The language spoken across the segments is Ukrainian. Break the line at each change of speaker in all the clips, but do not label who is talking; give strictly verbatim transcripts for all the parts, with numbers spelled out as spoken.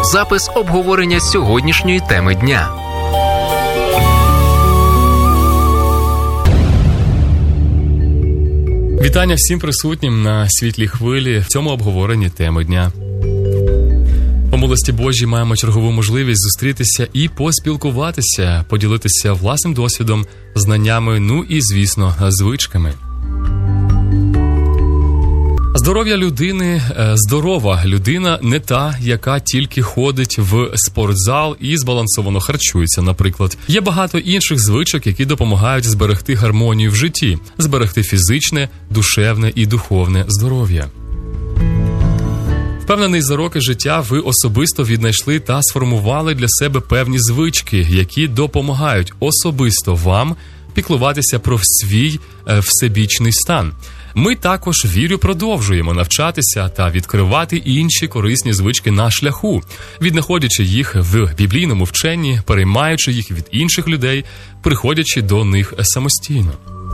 запис обговорення сьогоднішньої теми дня.
Вітання всім присутнім на світлій хвилі в цьому обговоренні теми дня. По милості Божій маємо чергову можливість зустрітися і поспілкуватися, поділитися власним досвідом, знаннями, ну і, звісно, звичками. Здоров'я людини, здорова людина не та, яка тільки ходить в спортзал і збалансовано харчується, наприклад. Є багато інших звичок, які допомагають зберегти гармонію в житті, зберегти фізичне, душевне і духовне здоров'я. Впевнений, за роки життя ви особисто віднайшли та сформували для себе певні звички, які допомагають особисто вам піклуватися про свій е, всебічний стан. Ми також, вірю, продовжуємо навчатися та відкривати інші корисні звички на шляху, віднаходячи їх в біблійному вченні, переймаючи їх від інших людей, приходячи до них самостійно.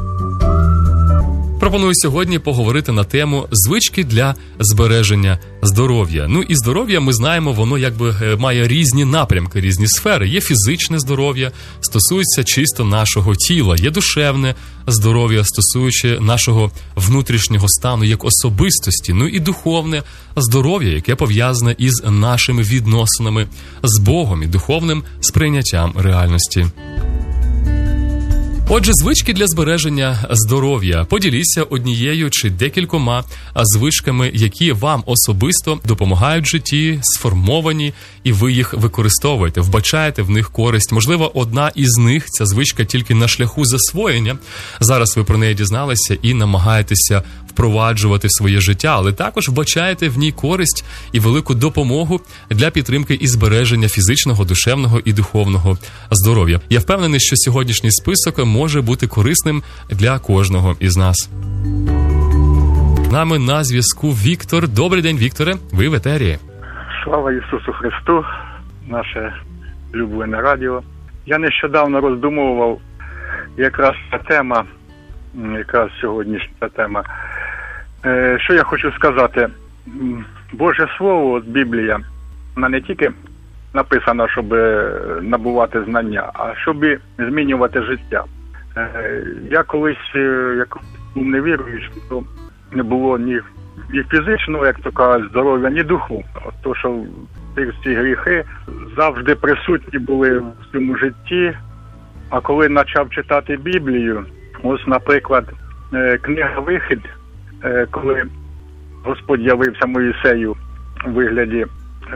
Пропоную сьогодні поговорити на тему звички для збереження здоров'я. Ну і здоров'я, ми знаємо, воно якби має різні напрямки, різні сфери. Є фізичне здоров'я, стосується чисто нашого тіла. Є душевне здоров'я, стосуючи нашого внутрішнього стану як особистості. Ну і духовне здоров'я, яке пов'язане із нашими відносинами з Богом і духовним сприйняттям реальності. Отже, звички для збереження здоров'я. Поділіться однією чи декількома звичками, які вам особисто допомагають в житті, сформовані, і ви їх використовуєте, вбачаєте в них користь. Можливо, одна із них, ця звичка тільки на шляху засвоєння. Зараз ви про неї дізналися і намагаєтеся впроваджувати в своє життя, але також вбачаєте в ній користь і велику допомогу для підтримки і збереження фізичного, душевного і духовного здоров'я. Я впевнений, що сьогоднішній список може бути корисним для кожного із нас. З нами на зв'язку Віктор. Добрий день, Вікторе. Ви в етері.
Слава Ісусу Христу, наше улюблене радіо. Я нещодавно роздумував, якраз ця тема, якраз сьогоднішня тема. Що я хочу сказати? Боже Слово, от Біблія, вона не тільки написана, щоб набувати знання, а щоб змінювати життя. Я колись, як був невіруючий, то не було ні, ні фізичного, як то кажуть, здоров'я, ні духовного. То, що ці гріхи завжди присутні були в цьому житті. А коли почав читати Біблію, ось, наприклад, книга «Вихід», коли Господь явився Моїсею у вигляді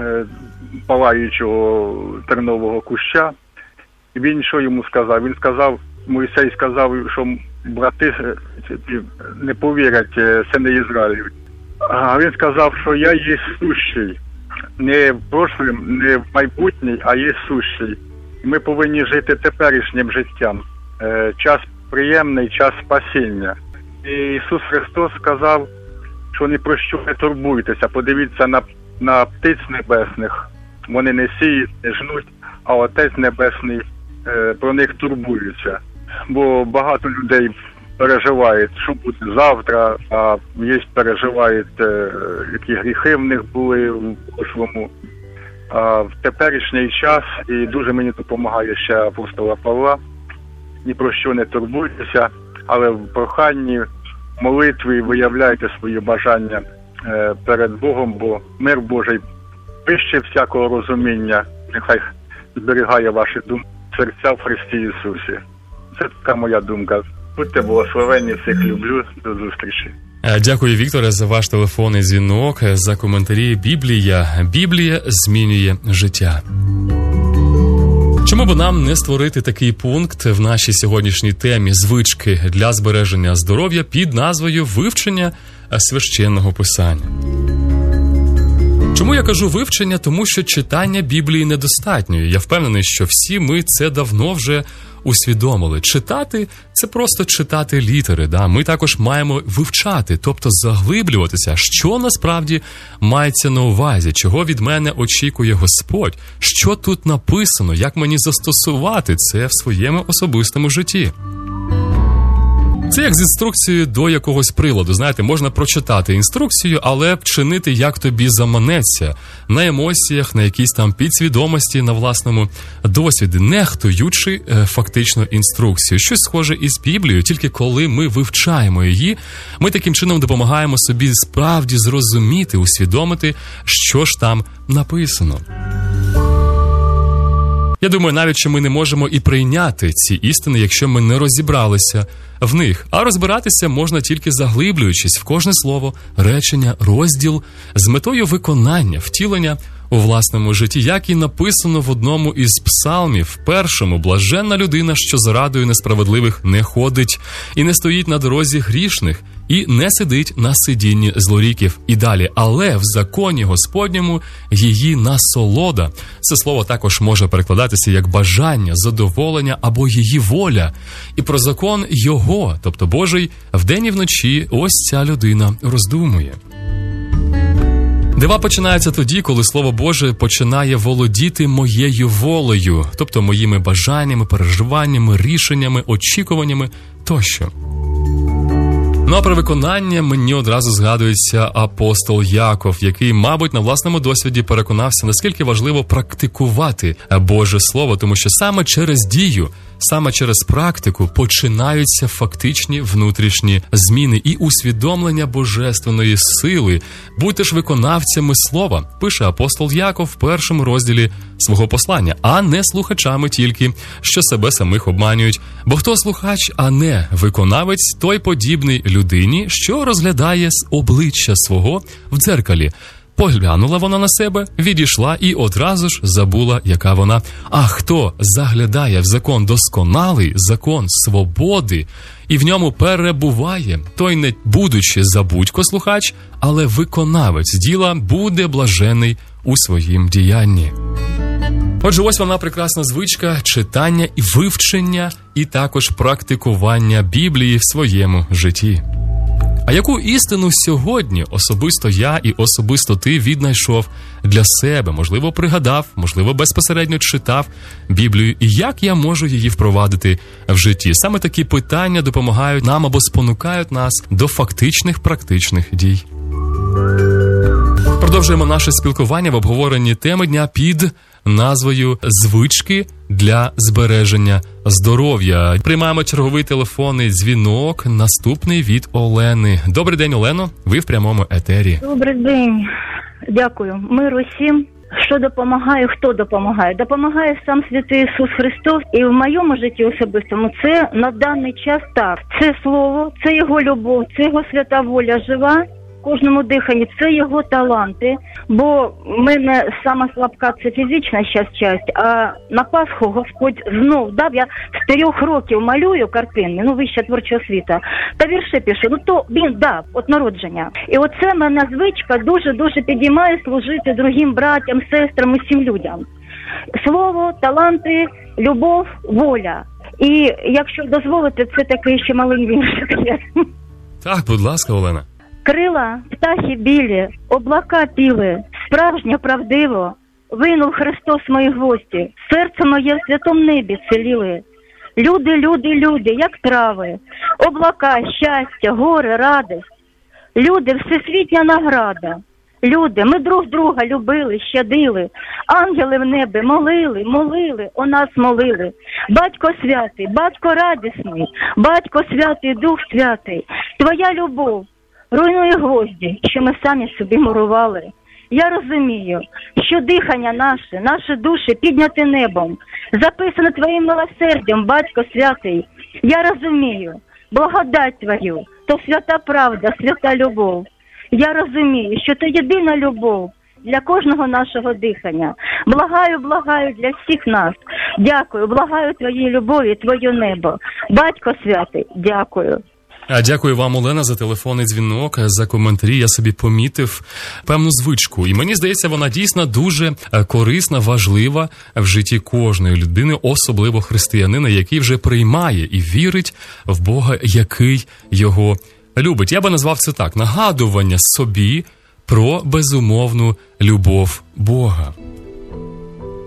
палаючого тернового куща, і він що йому сказав? Він сказав, Моїсей сказав, що брати не повірять, сини Ізраїлю. А він сказав, що я є сущий. Не в прошлим, не в майбутній, а є сущий. Ми повинні жити теперішнім життям. Час приємний, час спасіння. І Ісус Христос сказав, що ні про що не турбуйтеся. Подивіться на, на птиць небесних. Вони не сіють, не жнуть, а Отець Небесний е, про них турбується. Бо багато людей переживають, що буде завтра, а є переживають, е, які гріхи в них були в прошлому. А в теперішній час, і дуже мені допомагає ще апостола Павла, ні про що не турбуйтеся, але в проханні, молитві виявляйте свої бажання е, перед Богом, бо мир Божий вище всякого розуміння, нехай зберігає ваші думки, серця в Христі Ісусі. Це така моя думка. Будьте благословенні, всіх люблю, до зустрічі.
Дякую, Вікторе, за ваш телефонний дзвінок, за коментарі. Біблія. Біблія змінює життя. Чому б нам не створити такий пункт в нашій сьогоднішній темі звички для збереження здоров'я під назвою «Вивчення священного писання»? Чому я кажу вивчення? Тому що читання Біблії недостатньо. Я впевнений, що всі ми це давно вже усвідомили. Читати – це просто читати літери. Да? Ми також маємо вивчати, тобто заглиблюватися, що насправді мається на увазі, чого від мене очікує Господь, що тут написано, як мені застосувати це в своєму особистому житті. Це як з інструкцією до якогось приладу. Знаєте, можна прочитати інструкцію, але вчинити як тобі заманеться. На емоціях, на якійсь там підсвідомості, на власному досвіді, нехтуючи е, фактично інструкцію. Щось схоже із Біблією, тільки коли ми вивчаємо її, ми таким чином допомагаємо собі справді зрозуміти, усвідомити, що ж там написано. Я думаю, навіть, що ми не можемо і прийняти ці істини, якщо ми не розібралися в них. А розбиратися можна тільки заглиблюючись в кожне слово, речення, розділ, з метою виконання, втілення у власному житті, як і написано в одному із псалмів, першому: «Блаженна людина, що зарадою несправедливих не ходить, і не стоїть на дорозі грішних, і не сидить на сидінні злоріків». І далі: «Але в законі Господньому її насолода». Це слово також може перекладатися як бажання, задоволення або її воля. І про закон його, тобто Божий, вдень і вночі ось ця людина роздумує. Дива починаються тоді, коли Слово Боже починає володіти моєю волею, тобто моїми бажаннями, переживаннями, рішеннями, очікуваннями тощо. Ну а про виконання мені одразу згадується апостол Яков, який, мабуть, на власному досвіді переконався, наскільки важливо практикувати Боже Слово, тому що саме через дію, саме через практику починаються фактичні внутрішні зміни і усвідомлення божественної сили. Будьте ж виконавцями слова, пише апостол Яков в першому розділі свого послання, а не слухачами тільки, що себе самих обманюють. Бо хто слухач, а не виконавець, той подібний людині, що розглядає з обличчя свого в дзеркалі. Поглянула вона на себе, відійшла і одразу ж забула, яка вона. А хто заглядає в закон досконалий, закон свободи, і в ньому перебуває, той, не будучи забудько слухач, але виконавець діла, буде блажений у своїм діянні. Отже, ось вона прекрасна звичка читання і вивчення, і також практикування Біблії в своєму житті. А яку істину сьогодні особисто я і особисто ти віднайшов для себе? Можливо, пригадав, можливо, безпосередньо читав Біблію. І як я можу її впровадити в житті? Саме такі питання допомагають нам або спонукають нас до фактичних практичних дій. Продовжуємо наше спілкування в обговоренні теми дня під назвою «Звички для збереження здоров'я». Приймаємо черговий телефонний дзвінок, наступний від Олени. Добрий день, Олено, ви в прямому етері.
Добрий день, дякую. Миру всім. Що допомагає, хто допомагає? Допомагає сам святий Ісус Христос. І в моєму житті особистому це на даний час так. Це Слово, це Його любов, це Його свята воля жива. Кожному диханні це його таланти, бо в мене сама слабка це фізична щас часть, а на Пасху Господь знов дав, я з трьох років малюю картини, ну вища творча освіта, та вірші пишу, ну то він дав, от народження. І оце мене звичка дуже-дуже підіймає служити другим братям, сестрам, усім людям. Слово, таланти, любов, воля. І якщо дозволите, це такий ще малий віршик є.
Так, будь ласка, Олена.
Крила, птахи білі, облака піли, справжньо правдиво, винув Христос мої гості, серце моє в святому небі целіли. Люди, люди, люди, як трави, облака, щастя, гори, радість. Люди, всесвітня награда. Люди, ми друг друга любили, щадили, ангели в небі молили, молили, о нас молили. Батько святий, батько радісний, батько святий, дух святий, твоя любов руйнує гвозді, що ми самі собі мурували. Я розумію, що дихання наше, наші душі підняті небом, записане твоїм милосердям, батько святий. Я розумію, благодать твою, то свята правда, свята любов. Я розумію, що це єдина любов для кожного нашого дихання. Благаю, благаю для всіх нас. Дякую, благаю твоїй любові, твоє небо. Батько святий, дякую.
Дякую вам, Олена, за телефонний дзвінок, за коментарі. Я собі помітив певну звичку. І мені здається, вона дійсно дуже корисна, важлива в житті кожної людини, особливо християнина, який вже приймає і вірить в Бога, який його любить. Я би назвав це так: нагадування собі про безумовну любов Бога.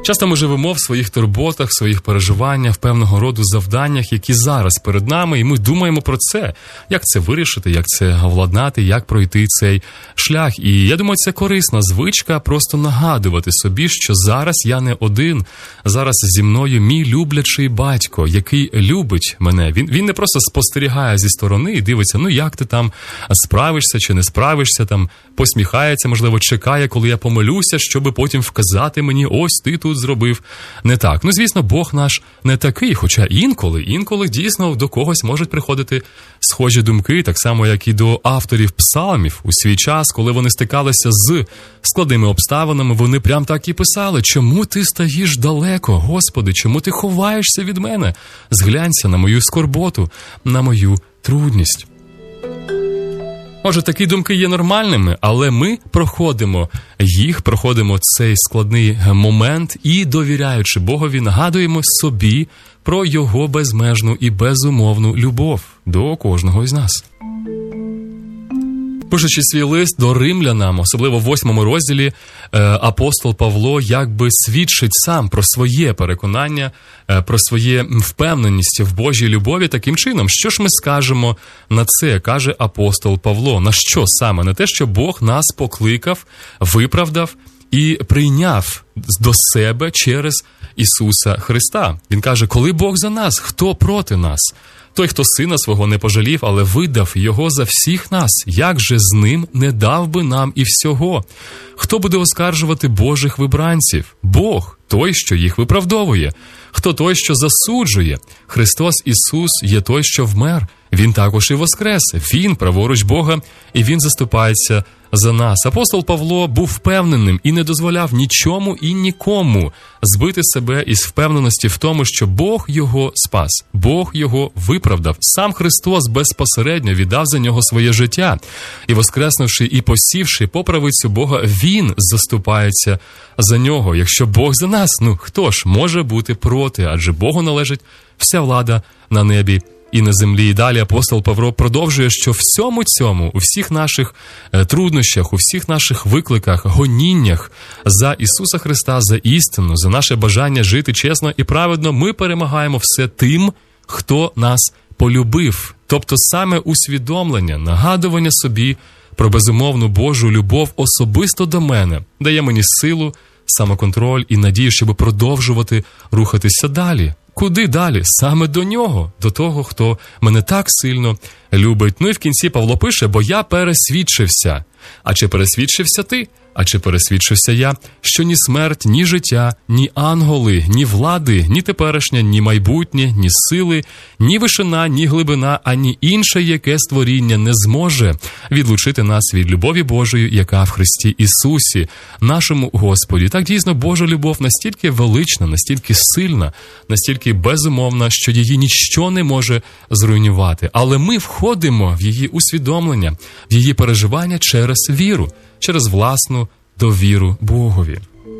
Часто ми живемо в своїх турботах, в своїх переживаннях, в певного роду завданнях, які зараз перед нами, і ми думаємо про це, як це вирішити, як це владнати, як пройти цей шлях. І я думаю, це корисна звичка просто нагадувати собі, що зараз я не один, зараз зі мною мій люблячий батько, який любить мене. Він, він не просто спостерігає зі сторони і дивиться, ну як ти там справишся чи не справишся, там посміхається, можливо, чекає, коли я помилюся, щоби потім вказати мені, ось ти тут зробив не так. Ну, звісно, Бог наш не такий, хоча інколи, інколи дійсно до когось можуть приходити схожі думки, так само, як і до авторів псалмів у свій час, коли вони стикалися з складними обставинами, вони прям так і писали: чому ти стоїш далеко, Господи, чому ти ховаєшся від мене? Зглянься на мою скорботу, на мою трудність. Може, такі думки є нормальними, але ми проходимо їх, проходимо цей складний момент і, довіряючи Богові, нагадуємо собі про Його безмежну і безумовну любов до кожного із нас. Пишучи свій лист до римлянам, особливо в восьмому розділі, апостол Павло якби свідчить сам про своє переконання, про своє впевненість в Божій любові таким чином. Що ж ми скажемо на це, каже апостол Павло? На що саме? На те, що Бог нас покликав, виправдав і прийняв до себе через Ісуса Христа. Він каже, коли Бог за нас, хто проти нас? Той, хто сина свого не пожалів, але видав його за всіх нас, як же з ним не дав би нам і всього? Хто буде оскаржувати Божих вибранців? Бог, той, що їх виправдовує. Хто той, що засуджує? Христос Ісус є той, що вмер. Він також і воскрес. Він праворуч Бога, і Він заступається за нас. Апостол Павло був впевненим і не дозволяв нічому і нікому збити себе із впевненості в тому, що Бог його спас, Бог його виправдав. Сам Христос безпосередньо віддав за нього своє життя. І воскреснувши і посівши по правицю Бога, Він заступається за нього. Якщо Бог за нас, ну хто ж може бути проти? Адже Богу належить вся влада на небі і на землі. І далі апостол Павло продовжує, що всьому цьому, у всіх наших труднощах, у всіх наших викликах, гоніннях за Ісуса Христа, за істину, за наше бажання жити чесно і праведно, ми перемагаємо все тим, хто нас полюбив. Тобто саме усвідомлення, нагадування собі про безумовну Божу любов особисто до мене дає мені силу, самоконтроль і надію, щоб продовжувати рухатися далі. Куди далі? Саме до нього, до того, хто мене так сильно любить. Ну і в кінці Павло пише, бо я пересвідчився. А чи пересвідчився ти? А чи пересвідчився я, що ні смерть, ні життя, ні ангели, ні влади, ні теперішнє, ні майбутнє, ні сили, ні вишина, ні глибина, ані інше яке створіння не зможе відлучити нас від любові Божої, яка в Христі Ісусі, нашому Господі. Так дійсно Божа любов настільки велична, настільки сильна, настільки безумовна, що її ніщо не може зруйнувати. Але ми входимо в її усвідомлення, в її переживання через віру, через власну довіру Богові.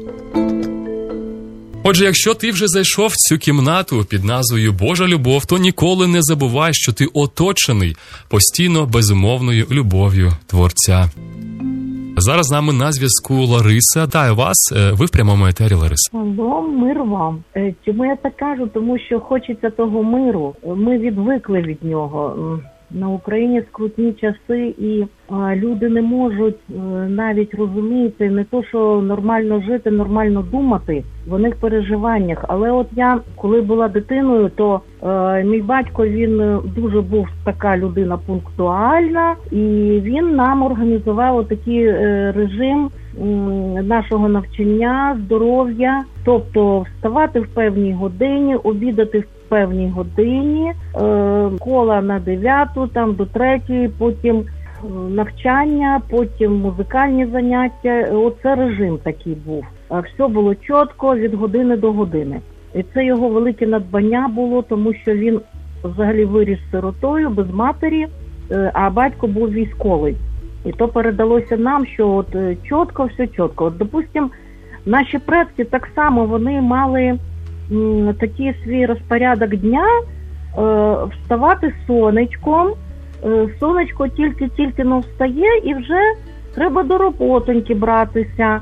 Отже, якщо ти вже зайшов в цю кімнату під назвою Божа любов, то ніколи не забувай, що ти оточений постійно безумовною любов'ю Творця. Зараз з нами на зв'язку Лариса. Вітаю вас, ви в прямому етері, Лариса.
Алло, мир вам. Чому я так кажу? Тому що хочеться того миру. Ми відвикли від нього. На Україні скрутні часи, і а, люди не можуть а, навіть розуміти, не то, що нормально жити, нормально думати в них переживаннях. Але от я, коли була дитиною, то а, мій батько, він дуже був така людина пунктуальна, і він нам організував такий е, режим е, нашого навчання, здоров'я, тобто вставати в певній годині, обідати в певній годині, школа на дев'яту, там до третьої, потім навчання, потім музикальні заняття. Оце режим такий був. Все було чітко від години до години. І це його велике надбання було, тому що він взагалі виріс сиротою, без матері, а батько був військовий. І то передалося нам, що от чітко, все чітко. От, допустим, наші предки так само, вони мали такий свій розпорядок дня, е, вставати сонечком, е, сонечко тільки-тільки ну, встає і вже треба до роботоньки братися.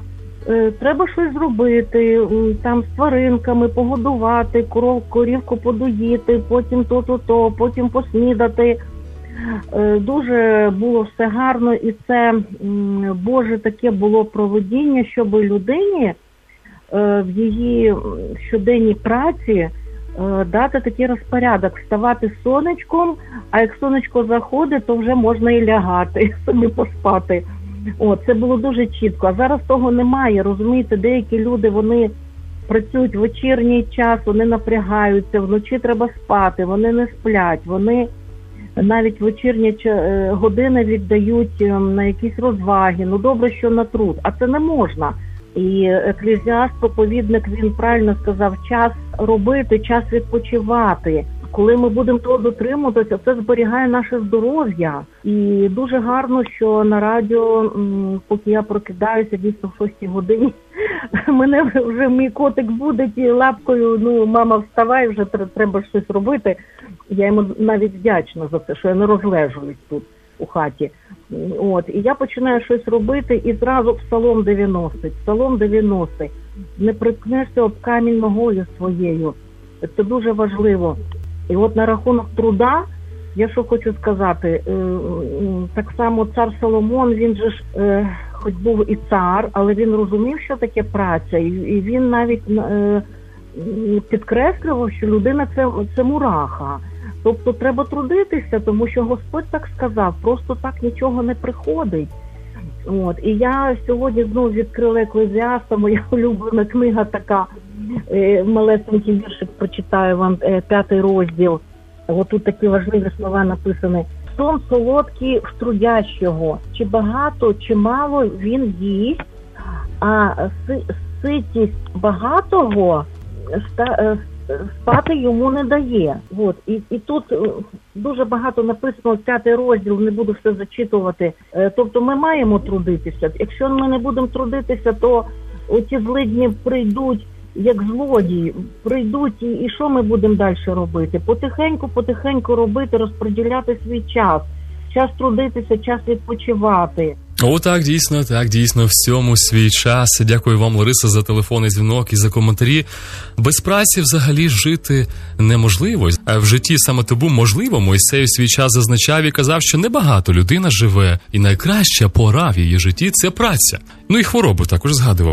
е, треба щось зробити, там з тваринками погодувати, коров, корівку подоїти, потім то-то-то, потім поснідати. Е, дуже було все гарно, і це м, Боже таке було провидіння, щоб людині е, в її щоденній праці дати такий розпорядок, вставати з сонечком, а як сонечко заходить, то вже можна і лягати, собі поспати. О, це було дуже чітко. А зараз того немає, розумієте, деякі люди, вони працюють в вечірній час, вони напрягаються, вночі треба спати, вони не сплять, вони навіть вечірні години віддають на якісь розваги, ну добре, що на труд, а це не можна. І еклезіаст, проповідник, він правильно сказав, час робити, час відпочивати. Коли ми будемо того дотримуватися, це зберігає наше здоров'я. І дуже гарно, що на радіо, поки я прокидаюся, дійсно в шостій годині, мене вже мій котик будить і лапкою, ну, мама, вставай, вже треба щось робити. Я йому навіть вдячна за це, що я не розлежуюсь тут у хаті. От, і я починаю щось робити, і зразу Псалом дев'яностий. Псалом дев'яностий. Не приткнешся об камінь ногою своєю. Це дуже важливо. І от на рахунок труда, я що хочу сказати, так само цар Соломон, він же ж, хоч був і цар, але він розумів, що таке праця, і він навіть підкреслював, що людина це, це мураха. Тобто треба трудитися, тому що Господь так сказав, просто так нічого не приходить. От. І я сьогодні знову відкрила Еклезіаста, моя улюблена книга така, е, малесенький віршик прочитаю вам, е, п'ятий розділ. От тут такі важливі слова написані. Сон солодкий в трудящого, чи багато, чи мало він їсть, а ситість багатого ста, спати йому не дає. От. І, і тут дуже багато написано, п'ятий розділ, не буду все зачитувати. Тобто ми маємо трудитися. Якщо ми не будемо трудитися, то ці злидні прийдуть як злодії, прийдуть, і, і що ми будемо далі робити? Потихеньку, потихеньку робити, розподіляти свій час. Час трудитися, час відпочивати.
О, так, дійсно, так, дійсно, всьому свій час. Дякую вам, Лариса, за телефонний дзвінок і за коментарі. Без праці взагалі жити неможливо. А в житті саме тому можливо. Мойсей у свій час зазначав і казав, що небагато людина живе, і найкраща пора в її житті – це праця. Ну і хворобу також згадував.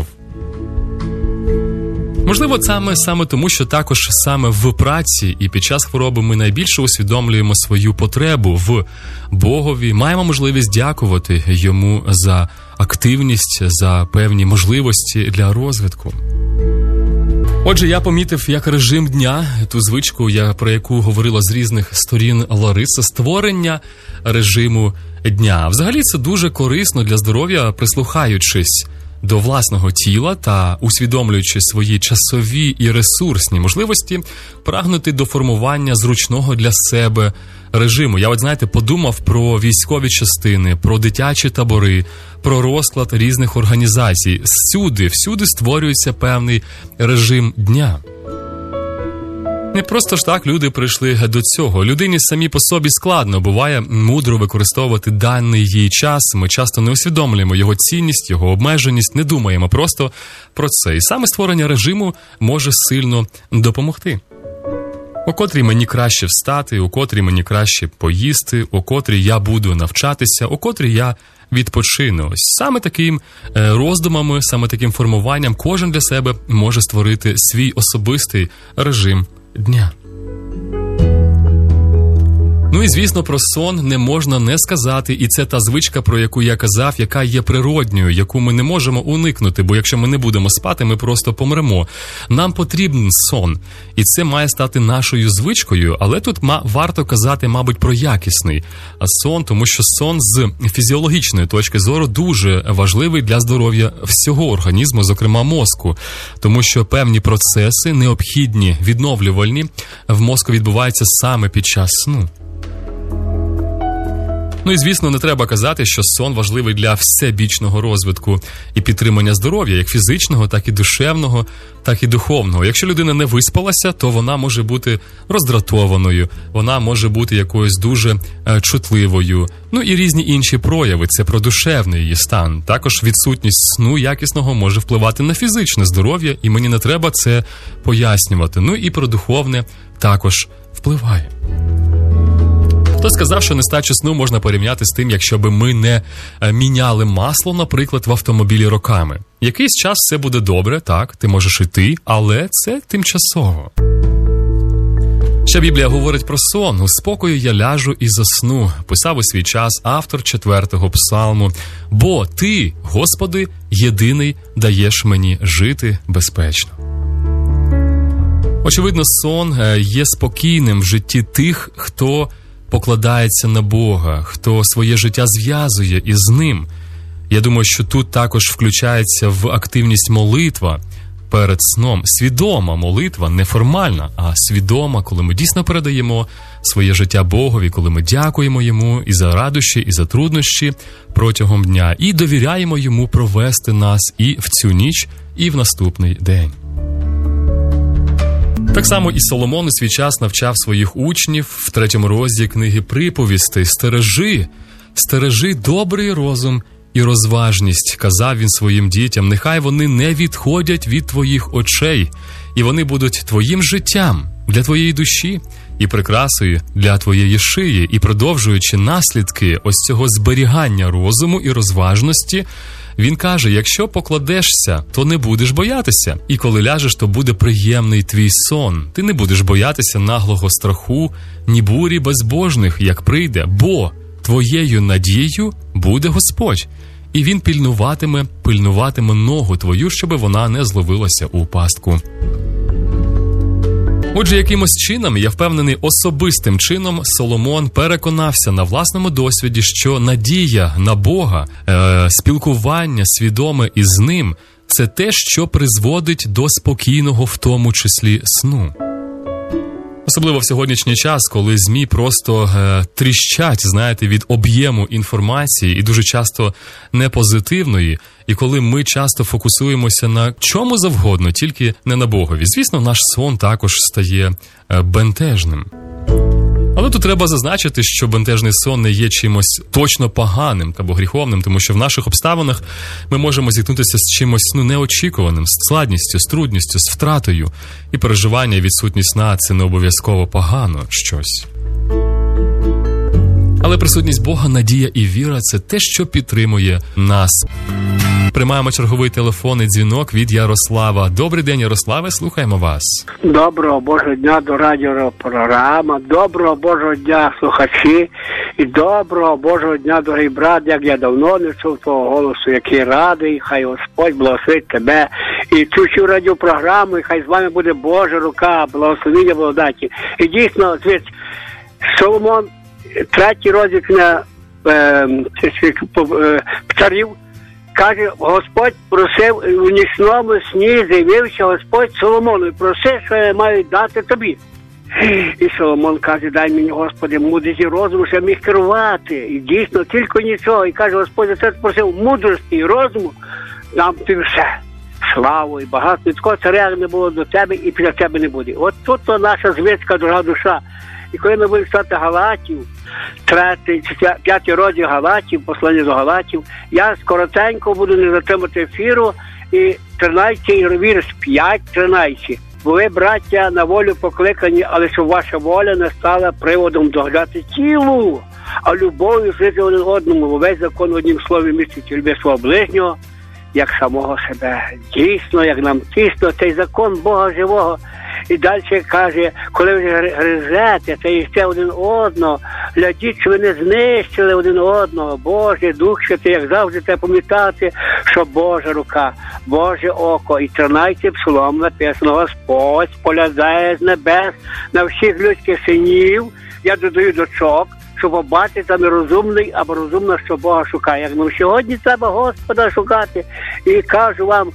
Можливо, саме, саме тому, що також саме в праці і під час хвороби ми найбільше усвідомлюємо свою потребу в Богові, маємо можливість дякувати Йому за активність, за певні можливості для розвитку. Отже, я помітив, як режим дня, ту звичку, я, про яку говорила з різних сторін Лариса, створення режиму дня. Взагалі це дуже корисно для здоров'я, прислухаючись до власного тіла та усвідомлюючи свої часові і ресурсні можливості, прагнути до формування зручного для себе режиму. Я от, знаєте, подумав про військові частини, про дитячі табори, про розклад різних організацій. Всюди, всюди створюється певний режим дня. Не просто ж так люди прийшли до цього. Людині самі по собі складно буває мудро використовувати даний їй час. Ми часто не усвідомлюємо його цінність, його обмеженість, не думаємо просто про це. І саме створення режиму може сильно допомогти. У котрій мені краще встати, у котрій мені краще поїсти, у котрій я буду навчатися, у котрій я відпочину. Ось саме таким роздумами, саме таким формуванням кожен для себе може створити свій особистий режим дня. Ну і, звісно, про сон не можна не сказати, і це та звичка, про яку я казав, яка є природньою, яку ми не можемо уникнути, бо якщо ми не будемо спати, ми просто помремо. Нам потрібен сон, і це має стати нашою звичкою, але тут ма- варто казати, мабуть, про якісний сон, тому що сон з фізіологічної точки зору дуже важливий для здоров'я всього організму, зокрема мозку, тому що певні процеси, необхідні, відновлювальні, в мозку відбуваються саме під час сну. Ну і, звісно, не треба казати, що сон важливий для всебічного розвитку і підтримання здоров'я, як фізичного, так і душевного, так і духовного. Якщо людина не виспалася, то вона може бути роздратованою, вона може бути якоюсь дуже е, чутливою. Ну і різні інші прояви, це про душевний її стан. Також відсутність сну якісного може впливати на фізичне здоров'я, і мені не треба це пояснювати. Ну і про духовне також впливає. Хто сказав, що нестачу сну можна порівняти з тим, якщо би ми не міняли масло, наприклад, в автомобілі роками. Якийсь час все буде добре, так, ти можеш іти, але це тимчасово. Ще Біблія говорить про сон. «У спокою я ляжу і засну», писав у свій час автор четвертого псалму. «Бо ти, Господи, єдиний даєш мені жити безпечно». Очевидно, сон є спокійним в житті тих, хто покладається на Бога, хто своє життя зв'язує із Ним. Я думаю, що тут також включається в активність молитва перед сном. Свідома молитва, не формальна, а свідома, коли ми дійсно передаємо своє життя Богові, коли ми дякуємо Йому і за радощі, і за труднощі протягом дня, і довіряємо Йому провести нас і в цю ніч, і в наступний день. Так само і Соломон у свій час навчав своїх учнів в третьому розділі книги «Приповістей». «Стережи, стережи добрий розум і розважність», казав він своїм дітям, «нехай вони не відходять від твоїх очей, і вони будуть твоїм життям для твоєї душі і прикрасою для твоєї шиї». І продовжуючи наслідки ось цього зберігання розуму і розважності, він каже, якщо покладешся, то не будеш боятися. І коли ляжеш, то буде приємний твій сон. Ти не будеш боятися наглого страху, ні бурі безбожних, як прийде, бо твоєю надією буде Господь. І він пильнуватиме, пильнуватиме ногу твою, щоби вона не зловилася у пастку. Отже, якимось чином, я впевнений, особистим чином Соломон переконався на власному досвіді, що надія на Бога, е, спілкування свідоме із Ним – це те, що призводить до спокійного, в тому числі, сну. Особливо в сьогоднішній час, коли ЗМІ просто е, тріщать, знаєте, від об'єму інформації і дуже часто непозитивної, і коли ми часто фокусуємося на чому завгодно, тільки не на Богові. Звісно, наш сон також стає е, бентежним. Але тут треба зазначити, що бентежний сон не є чимось точно поганим або гріховним, тому що в наших обставинах ми можемо зіткнутися з чимось ну, неочікуваним, з складністю, з трудністю, з втратою. І переживання і відсутність сна – це не обов'язково погано щось. Але присутність Бога, надія і віра – це те, що підтримує нас. Приймаємо черговий телефонний дзвінок від Ярослава. Добрий день, Ярославе, слухаємо вас.
Доброго Божого дня до радіопрограми, доброго Божого дня, слухачі, і доброго Божого дня, дорогий брат, як я давно не чув твого голосу, який радий, хай Господь благословить тебе. І чую радіопрограму, і хай з вами буде Божа рука, благословення, благодаті. І дійсно, звідси, Соломон, третій розділ на е, е, царів, каже, Господь просив у нічному сні, з'явився Господь Соломону і просив, що я маю дати тобі. І Соломон каже, дай мені, Господи, мудрість і розуму, щоб міг керувати. І дійсно, тільки нічого. І каже, Господь, це просив мудрості і розуму, нам ти все. Славу і багатство. І такого царя не було до тебе і після тебе не буде. От тут то наша звідка, дорога душа. І коли ми будемо читати Галатів, третій, п'ятий розділ Галатів, послання до Галатів, я скоротенько буду не затримати ефіру, і тринадцятий вірш, п'ять тринадцять. Бо ви, браття, на волю покликані, але щоб ваша воля не стала приводом догляти тілу, а любов'ю жити один одному, бо весь закон в однім слові містить люби свого ближнього, як самого себе. Дійсно, як нам тісно, цей закон Бога живого. І далі каже, коли ви гризете та їсте один одного, глядіть, що ви не знищили один одного. Боже, Дух Святий, як завжди, треба пам'ятати, що Божа рука, Боже око. І тринадцятий псалом написано, Господь споглядає з небес на всіх людських синів, я додаю дочок, щоб побачити, там розумний або розумна, що Бога шукає. Як нам сьогодні треба Господа шукати. І кажу вам,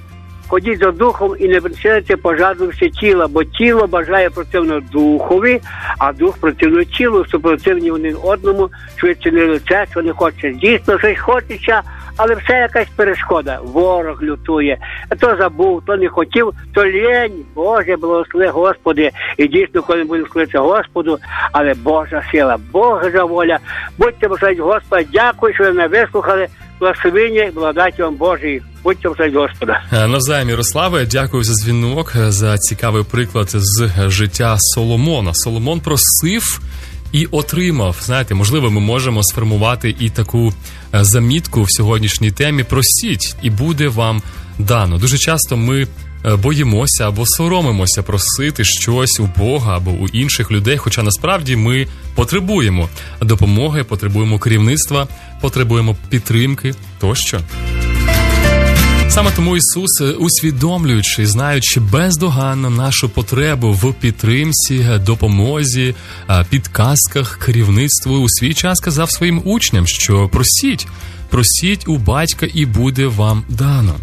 ходіть за духом і не причиняйте пожадливості тіла, бо тіло бажає противно духові, а дух противно тілу, супротивні один одному, швидше не лице, що не хоче. Дійсно, щось хочеться, але все якась перешкода. Ворог лютує. То забув, то не хотів, то лень. Боже, благослови, Господи. І дійсно, коли будемо слухатися Господу, але Божа сила, Божа воля. Будьте благословені Господа. Дякую, що ви мене вислухали. Благословення і благодаті вам Божій. Будьте благословені Господа.
Навзаєм, Ярославе, дякую за дзвінок, за цікавий приклад з життя Соломона. Соломон просив і отримав. Знаєте, можливо, ми можемо сформувати і таку замітку в сьогоднішній темі. Просіть, і буде вам дано. Дуже часто ми боїмося або соромимося просити щось у Бога або у інших людей, хоча насправді ми потребуємо допомоги, потребуємо керівництва, потребуємо підтримки тощо. Саме тому Ісус, усвідомлюючи, знаючи бездоганно нашу потребу в підтримці, допомозі, підказках, керівництву, у свій час сказав своїм учням, що просіть, просіть у батька і буде вам дано.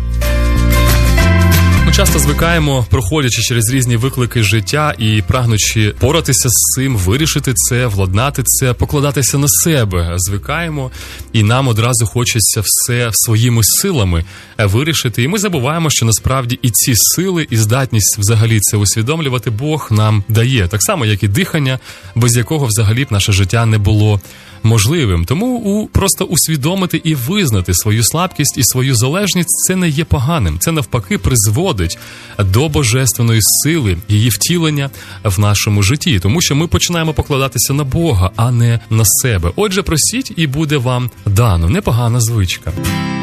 Ми часто звикаємо, проходячи через різні виклики життя і прагнучи поратися з цим, вирішити це, владнати це, покладатися на себе. Звикаємо, і нам одразу хочеться все своїми силами вирішити. І ми забуваємо, що насправді і ці сили, і здатність взагалі це усвідомлювати Бог нам дає. Так само, як і дихання, без якого взагалі б наше життя не було можливим. Тому у, просто усвідомити і визнати свою слабкість і свою залежність – це не є поганим. Це навпаки призводить до божественної сили, її втілення в нашому житті. Тому що ми починаємо покладатися на Бога, а не на себе. Отже, просіть і буде вам дано. Непогана звичка.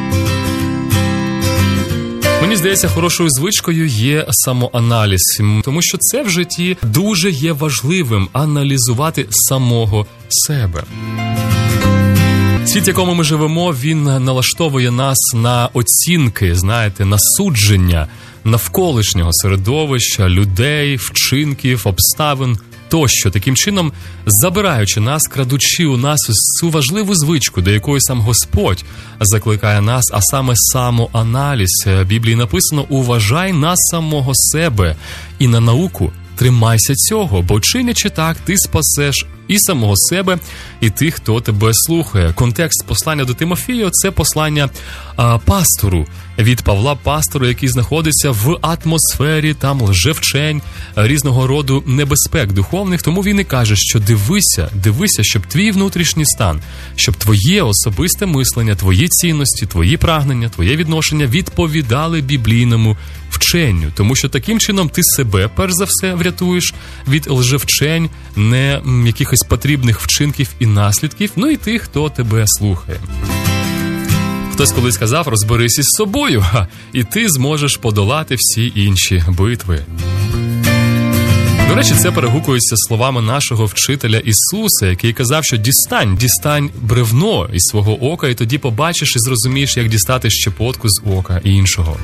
Мені здається, хорошою звичкою є самоаналіз, тому що це в житті дуже є важливим – аналізувати самого себе. Світ, в якому ми живемо, він налаштовує нас на оцінки, знаєте, на судження навколишнього середовища, людей, вчинків, обставин тощо. Таким чином, забираючи нас, крадучи у нас цю важливу звичку, до якої сам Господь закликає нас, а саме самоаналіз. В Біблії написано «Уважай на самого себе і на науку». Тримайся цього, бо чинячи так, ти спасеш і самого себе, і тих, хто тебе слухає. Контекст послання до Тимофія – це послання а, пастору, від Павла пастору, який знаходиться в атмосфері там лжевчень, різного роду небезпек духовних. Тому він і каже, що дивися, дивися, щоб твій внутрішній стан, щоб твоє особисте мислення, твої цінності, твої прагнення, твоє відношення відповідали біблійному вченню. Тому що таким чином ти себе, перш за все, врятуєш від лжевчень, не якихось потрібних вчинків і наслідків, ну і тих, хто тебе слухає. Хтось колись сказав, розберись із собою, і ти зможеш подолати всі інші битви. До речі, це перегукується словами нашого вчителя Ісуса, який казав, що дістань, дістань бревно із свого ока, і тоді побачиш і зрозумієш, як дістати щепотку з ока іншого.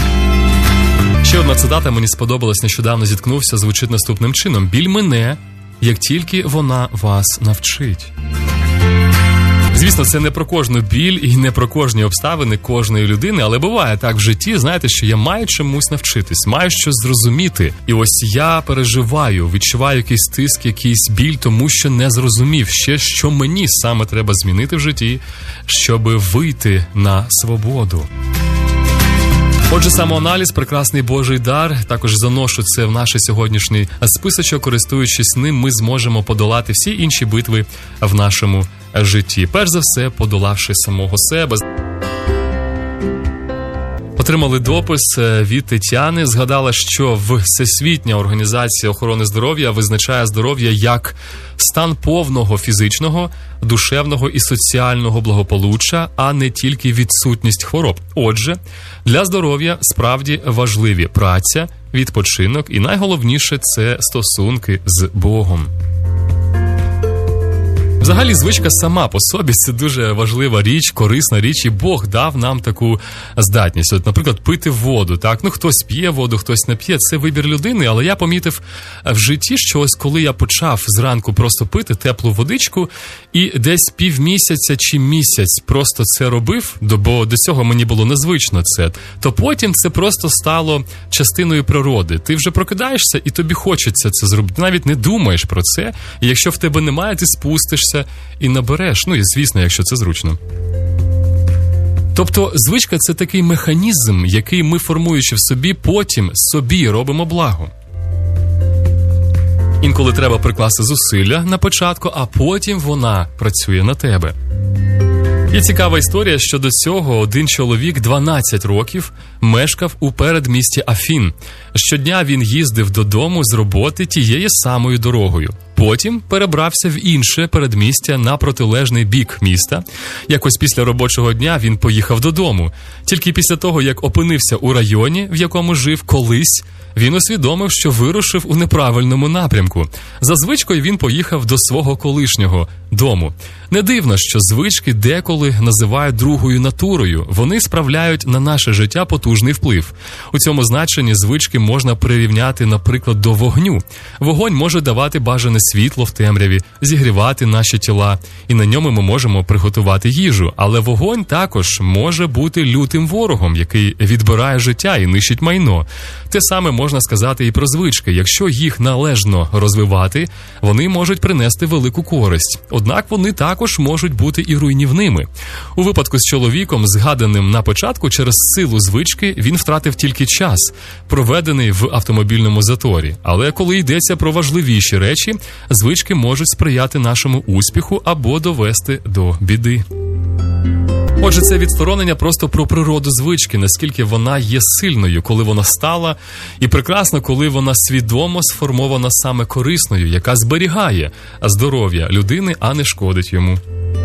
Ще одна цитата мені сподобалась, нещодавно зіткнувся, звучить наступним чином. «Біль мине, як тільки вона вас навчить». Звісно, це не про кожну біль і не про кожні обставини кожної людини, але буває так в житті, знаєте, що я маю чомусь навчитись, маю щось зрозуміти. І ось я переживаю, відчуваю якийсь тиск, якийсь біль, тому що не зрозумів ще, що мені саме треба змінити в житті, щоб вийти на свободу. Отже, самоаналіз – прекрасний Божий дар. Також заношу це в наш сьогоднішній списочок. Користуючись ним, ми зможемо подолати всі інші битви в нашому житті. Перш за все, подолавши самого себе. Отримали допис від Тетяни. Згадала, що Всесвітня організація охорони здоров'я визначає здоров'я як стан повного фізичного, душевного і соціального благополуччя, а не тільки відсутність хвороб. Отже, для здоров'я справді важливі праця, відпочинок і найголовніше – це стосунки з Богом. Взагалі, звичка сама по собі – це дуже важлива річ, корисна річ, і Бог дав нам таку здатність. От, наприклад, пити воду, так? Ну, хтось п'є воду, хтось не п'є, це вибір людини, але я помітив в житті, що ось коли я почав зранку просто пити теплу водичку, і десь півмісяця чи місяць просто це робив, бо до цього мені було незвично це, то потім це просто стало частиною природи. Ти вже прокидаєшся, і тобі хочеться це зробити. Навіть не думаєш про це, і якщо в тебе немає, ти спустишся і набереш. Ну і звісно, якщо це зручно. Тобто звичка – це такий механізм, який ми, формуючи в собі, потім собі робимо благо. Інколи треба прикласти зусилля на початку, а потім вона працює на тебе. Є цікава історія, що до цього один чоловік дванадцять років мешкав у передмісті Афін. Щодня він їздив додому з роботи тією самою дорогою. Потім перебрався в інше передмістя на протилежний бік міста. Якось після робочого дня він поїхав додому. Тільки після того, як опинився у районі, в якому жив колись, він усвідомив, що вирушив у неправильному напрямку. За звичкою він поїхав до свого колишнього дому. Не дивно, що звички деколи називають другою натурою. Вони справляють на наше життя потужний вплив. У цьому значенні звички можна прирівняти, наприклад, до вогню. Вогонь може давати бажане світло в темряві, зігрівати наші тіла, і на ньому ми можемо приготувати їжу. Але вогонь також може бути лютим ворогом, який відбирає життя і нищить майно. Те саме можна сказати і про звички. Якщо їх належно розвивати, вони можуть принести велику користь. Однак вони також можуть бути і руйнівними. У випадку з чоловіком, згаданим на початку, через силу звички він втратив тільки час, проведений в автомобільному заторі. Але коли йдеться про важливіші речі, звички можуть сприяти нашому успіху або довести до біди. Отже, це відсторонення просто про природу звички, наскільки вона є сильною, коли вона стала, і прекрасно, коли вона свідомо сформована саме корисною, яка зберігає здоров'я людини, а не шкодить йому.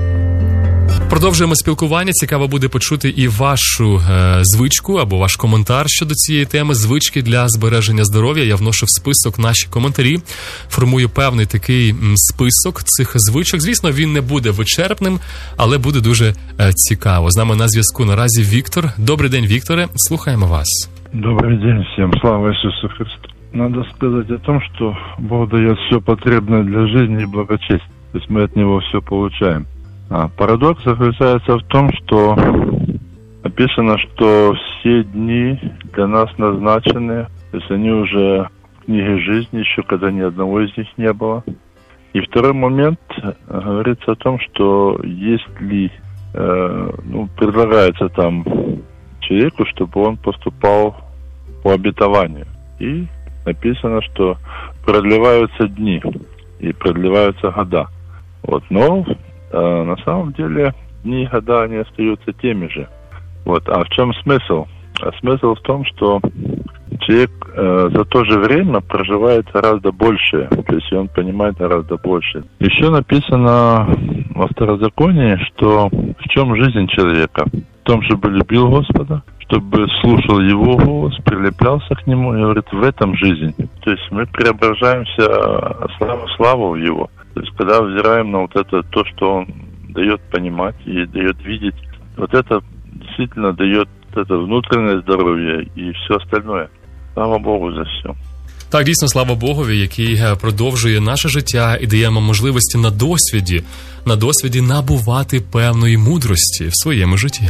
Продовжуємо спілкування. Цікаво буде почути і вашу е, звичку або ваш коментар щодо цієї теми. Звички для збереження здоров'я. Я вношу в список наші коментарі. Формую певний такий м, список цих звичок. Звісно, він не буде вичерпним, але буде дуже е, цікаво. З нами на зв'язку наразі Віктор. Добрий день, Вікторе. Слухаємо вас.
Добрый день всем. Слава Иисусу Христу. Надо сказать о том, что Бог дает все потребное для жизни и благочестия. То есть мы от Него все получаем. А парадокс заключается в том, что написано, что все дни для нас назначены, то есть они уже в книге жизни, еще когда ни одного из них не было. И второй момент говорится о том, что если э, ну, предлагается там человеку, чтобы он поступал по обетованию. И написано, что продлеваются дни и продлеваются года. Вот, но э, на самом деле дни и года, они остаются теми же. Вот, а в чем смысл? А смысл в том, что человек э, за то же время проживает гораздо больше, то есть он понимает гораздо больше. Еще написано во Второзаконии, что в чем жизнь человека? В том, чтобы любил Господа, чтобы слушал Его голос, прилеплялся к Нему, и говорит, в этом жизнь. То есть мы преображаемся славу славу Его. То есть когда взираем на вот это, то, что Он дает понимать и дает видеть, вот это действительно дает это внутреннее здоровье и все остальное. Слава Богу за все.
Так, дійсно, слава Богові, який продовжує наше життя і дає нам можливості на досвіді, на досвіді набувати певної мудрості в своєму житті.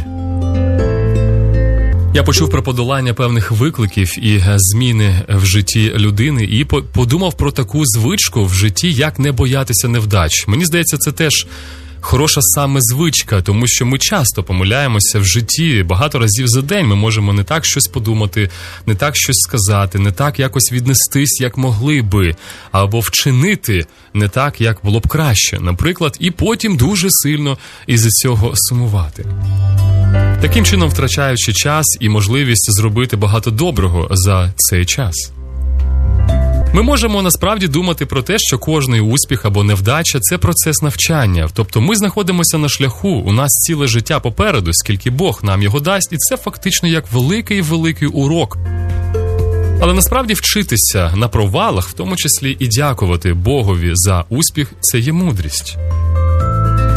Я почув про подолання певних викликів і зміни в житті людини і подумав про таку звичку в житті, як не боятися невдач. Мені здається, це теж хороша саме звичка, тому що ми часто помиляємося в житті. Багато разів за день ми можемо не так щось подумати, не так щось сказати, не так якось віднестись, як могли би, або вчинити не так, як було б краще, наприклад, і потім дуже сильно із-за цього сумувати. Таким чином втрачаючи час і можливість зробити багато доброго за цей час. Ми можемо насправді думати про те, що кожний успіх або невдача – це процес навчання. Тобто ми знаходимося на шляху, у нас ціле життя попереду, скільки Бог нам його дасть, і це фактично як великий-великий урок. Але насправді вчитися на провалах, в тому числі і дякувати Богові за успіх – це є мудрість.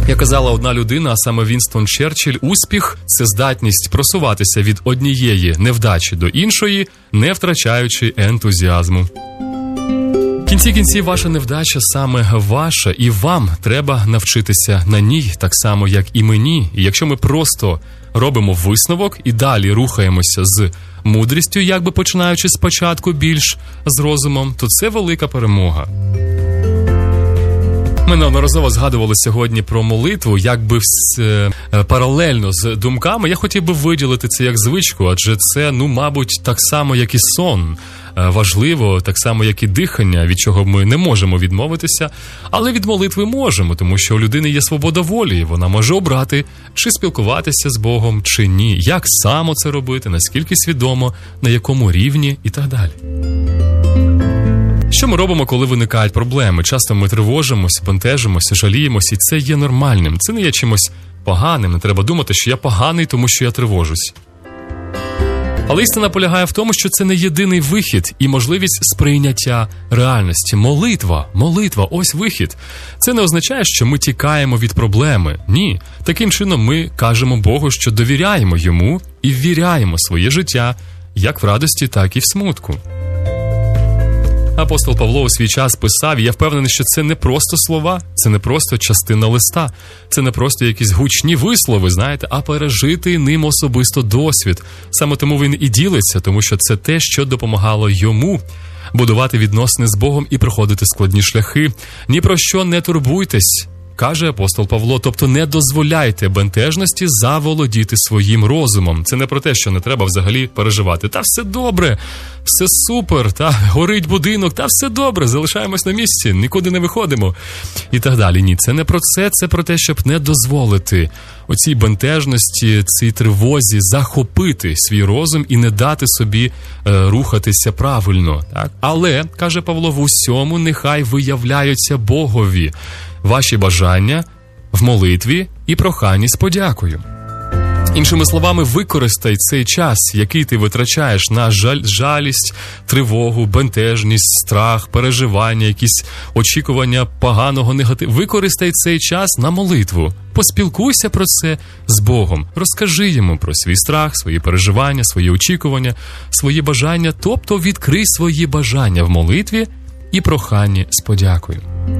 Як казала одна людина, а саме Вінстон Черчилль, успіх – це здатність просуватися від однієї невдачі до іншої, не втрачаючи ентузіазму. В кінці кінців ваша невдача саме ваша, і вам треба навчитися на ній, так само, як і мені. І якщо ми просто робимо висновок і далі рухаємося з мудрістю, якби починаючи спочатку більш з розумом, то це велика перемога. Ми неодноразово згадували сьогодні про молитву, якби е, паралельно з думками. Я хотів би виділити це як звичку, адже це, ну, мабуть, так само, як і сон. Е, важливо, так само, як і дихання, від чого ми не можемо відмовитися. Але від молитви можемо, тому що у людини є свобода волі. Вона може обрати, чи спілкуватися з Богом, чи ні. Як само це робити, наскільки свідомо, на якому рівні і так далі. Що ми робимо, коли виникають проблеми? Часто ми тривожимося, бентежимося, жаліємося, і це є нормальним. Це не є чимось поганим, не треба думати, що я поганий, тому що я тривожусь. Але істина полягає в тому, що це не єдиний вихід і можливість сприйняття реальності. Молитва, молитва, ось вихід. Це не означає, що ми тікаємо від проблеми. Ні. Таким чином ми кажемо Богу, що довіряємо Йому і ввіряємо своє життя, як в радості, так і в смутку. Апостол Павло у свій час писав, і я впевнений, що це не просто слова, це не просто частина листа, це не просто якісь гучні вислови, знаєте, а пережитий ним особисто досвід. Саме тому він і ділиться, тому що це те, що допомагало йому будувати відносини з Богом і проходити складні шляхи. Ні про що не турбуйтесь, каже апостол Павло, тобто не дозволяйте бентежності заволодіти своїм розумом. Це не про те, що не треба взагалі переживати. Та все добре, все супер, та горить будинок, та все добре, залишаємось на місці, нікуди не виходимо і так далі. Ні, це не про це, це про те, щоб не дозволити оцій бентежності, цій тривозі захопити свій розум і не дати собі е, рухатися правильно. Так? Але, каже Павло, в усьому нехай виявляються Богові ваші бажання в молитві і проханні з подякою. Іншими словами, використай цей час, який ти витрачаєш на жаль, жалість, тривогу, бентежність, страх, переживання, якісь очікування поганого, негативу. Використай цей час на молитву. Поспілкуйся про це з Богом. Розкажи йому про свій страх, свої переживання, свої очікування, свої бажання. Тобто відкрий свої бажання в молитві і проханні з подякою.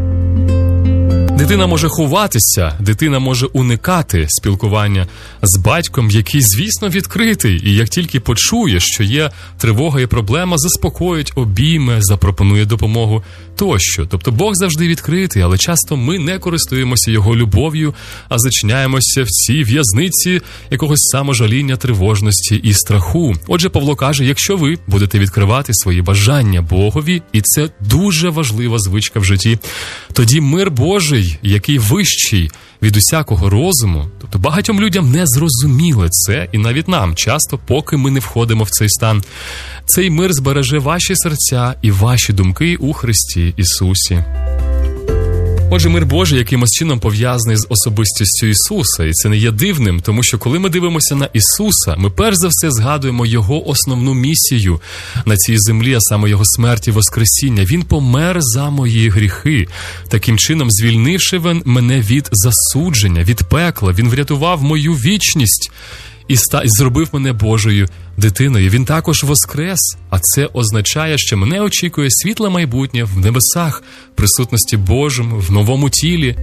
Дитина може ховатися, дитина може уникати спілкування з батьком, який, звісно, відкритий. І як тільки почує, що є тривога і проблема, заспокоїть, обійме, запропонує допомогу тощо. Тобто Бог завжди відкритий, але часто ми не користуємося Його любов'ю, а зачиняємося в цій в'язниці якогось саможаління, тривожності і страху. Отже, Павло каже, якщо ви будете відкривати свої бажання Богові, і це дуже важлива звичка в житті, тоді мир Божий, який вищий від усякого розуму, тобто багатьом людям не зрозуміли це, і навіть нам часто, поки ми не входимо в цей стан, цей мир збереже ваші серця і ваші думки у Христі Ісусі. Отже, мир Божий якимось чином пов'язаний з особистістю Ісуса, і це не є дивним, тому що коли ми дивимося на Ісуса, ми перш за все згадуємо Його основну місію на цій землі, а саме Його смерть і воскресіння. Він помер за мої гріхи, таким чином звільнивши мене від засудження, від пекла. Він врятував мою вічність і, ста... і зробив мене Божою дитиною. Він також воскрес, а це означає, що мене очікує світле майбутнє в небесах, в присутності Божому, в новому тілі.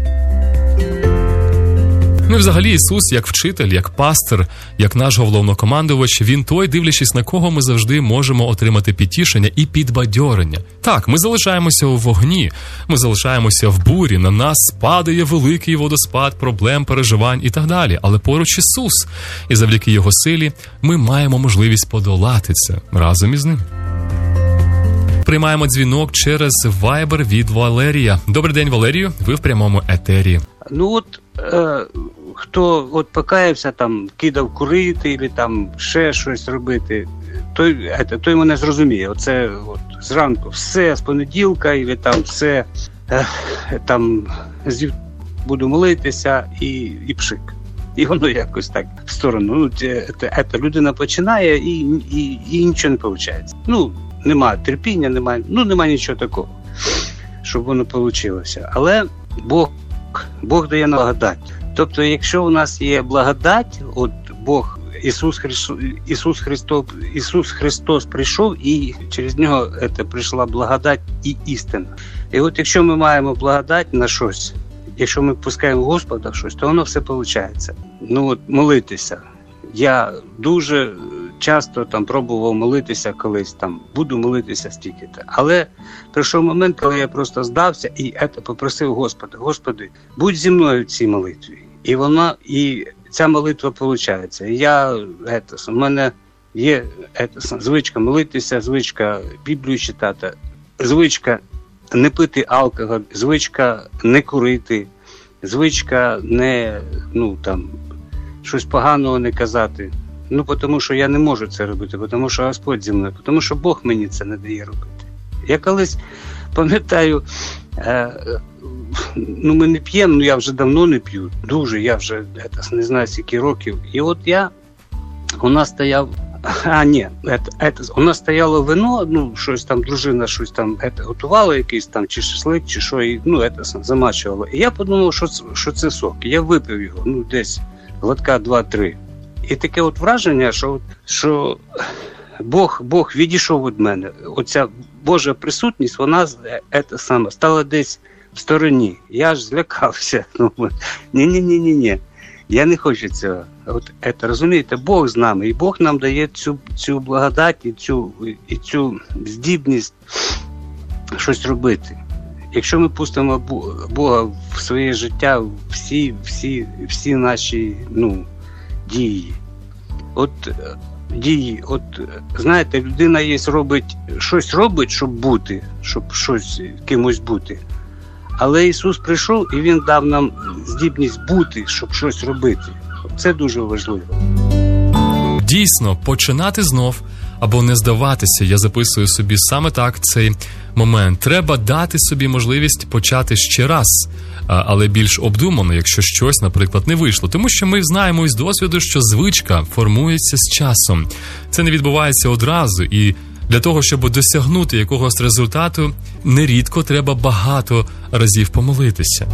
Ну і взагалі Ісус, як вчитель, як пастир, як наш головнокомандувач, Він той, дивлячись на кого ми завжди можемо отримати підтішення і підбадьорення. Так, ми залишаємося у вогні, ми залишаємося в бурі, на нас падає великий водоспад проблем, переживань і так далі. Але поруч Ісус, і завдяки Його силі ми маємо можливість подолати це разом із Ним. Приймаємо дзвінок через Viber від Валерія. Добрий день, Валерію, ви в прямому етері.
Ну от, е, хто от покаявся, там, кидав курити, або там ще щось робити, той, е, той мене зрозуміє. Оце от, зранку все, з понеділка, або там все, е, там, буду молитися і, і пшик. І воно якось так в сторону. Ну, це, це, це людина починає і, і, і нічого не виходить. Ну, немає терпіння, немає, ну, немає нічого такого, щоб воно вийшло. Але Бог сок, Бог дає нам благодать. Тобто, якщо у нас є благодать, от Бог, Ісус Христос, Ісус Христос, Ісус Христос прийшов, і через нього це прийшла благодать і істина. І от якщо ми маємо благодать на щось, якщо ми пускаємо Господа в щось, то воно все виходить. Ну от молитися. Я дуже часто там пробував молитися колись, там буду молитися стільки-то. Але прийшов момент, коли я просто здався і це попросив Господа: Господи, будь зі мною в цій молитві. І вона, і ця молитва виходить. Я, це, у мене є це, звичка молитися, звичка Біблію читати, звичка не пити алкоголь, звичка не курити, звичка не, ну там, щось поганого не казати. Ну, тому що я не можу це робити, тому що Господь зі мною, тому що Бог мені це не дає робити. Я колись пам'ятаю, е, ну ми не п'ємо, ну я вже давно не п'ю, дуже, я вже це, не знаю скільки років. І от я, у нас стояв, а ні, це, це, у нас стояло вино, ну щось там, дружина щось там це, готувала, якийсь там, чи шашлик, чи що, і, ну це замачувала. І я подумав, що, що це сок. І я випив його, ну десь глотка два-три. І таке от враження, що, що Бог, Бог відійшов від мене. Оця Божа присутність, вона це саме, стала десь в стороні. Я аж злякався. Ну, ні-ні-ні-ні-ні. Я не хочу цього. От це, розумієте, Бог з нами. І Бог нам дає цю, цю благодать і цю, і цю здібність щось робити. Якщо ми пустимо Бога в своє життя, всі, всі, всі наші, ну, дії. От дії, от знаєте, людина є, робить, щось робить, щоб бути, щоб щось кимось бути. Але Ісус прийшов і Він дав нам здібність бути, щоб щось робити. Це дуже важливо.
Дійсно, починати знов або не здаватися. Я записую собі саме так цей момент. Треба дати собі можливість почати ще раз, але більш обдумано, якщо щось, наприклад, не вийшло. Тому що ми знаємо із досвіду, що звичка формується з часом. Це не відбувається одразу, і для того, щоб досягнути якогось результату, нерідко треба багато разів помилитися.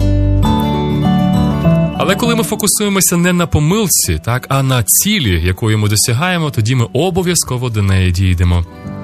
Але коли ми фокусуємося не на помилці, так, а на цілі, якої ми досягаємо, тоді ми обов'язково до неї дійдемо.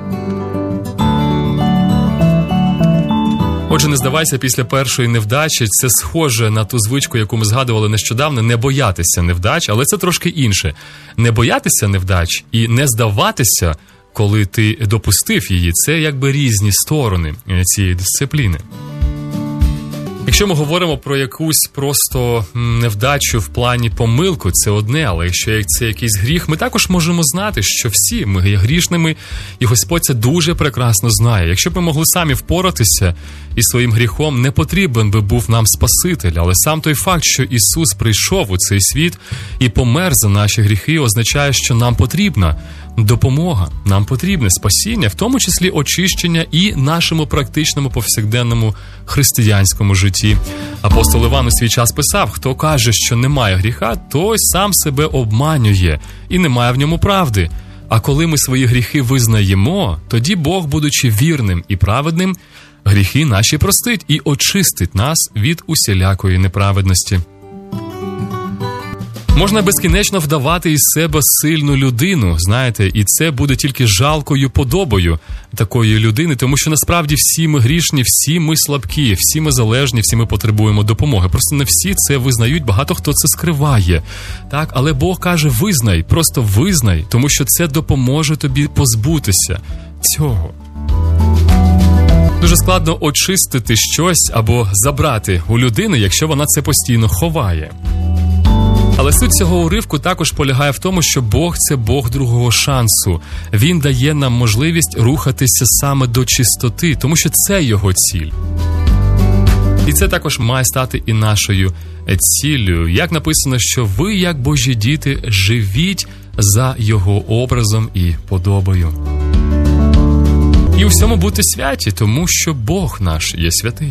Отже, не здавайся після першої невдачі. Це схоже на ту звичку, яку ми згадували нещодавно, не боятися невдач, але це трошки інше. Не боятися невдач і не здаватися, коли ти допустив її, це якби різні сторони цієї дисципліни. Якщо ми говоримо про якусь просто невдачу в плані помилку, це одне, але якщо це якийсь гріх, ми також можемо знати, що всі ми є грішними, і Господь це дуже прекрасно знає. Якщо б ми могли самі впоратися із своїм гріхом, не потрібен би був нам Спаситель, але сам той факт, що Ісус прийшов у цей світ і помер за наші гріхи, означає, що нам потрібна допомога, нам потрібне спасіння, в тому числі очищення і нашому практичному повсякденному християнському житті. Апостол Іван у свій час писав: хто каже, що немає гріха, той сам себе обманює і немає в ньому правди. А коли ми свої гріхи визнаємо, тоді Бог, будучи вірним і праведним, гріхи наші простить і очистить нас від усілякої неправедності. Можна безкінечно вдавати із себе сильну людину, знаєте, і це буде тільки жалкою подобою такої людини, тому що насправді всі ми грішні, всі ми слабкі, всі ми залежні, всі ми потребуємо допомоги. Просто не всі це визнають, багато хто це скриває. Так, але Бог каже: визнай, просто визнай, тому що це допоможе тобі позбутися цього. Дуже складно очистити щось або забрати у людини, якщо вона це постійно ховає. Але суть цього уривку також полягає в тому, що Бог – це Бог другого шансу. Він дає нам можливість рухатися саме до чистоти, тому що це його ціль. І це також має стати і нашою ціллю. Як написано, що ви, як Божі діти, живіть за його образом і подобою. І у всьому бути святі, тому що Бог наш є святий.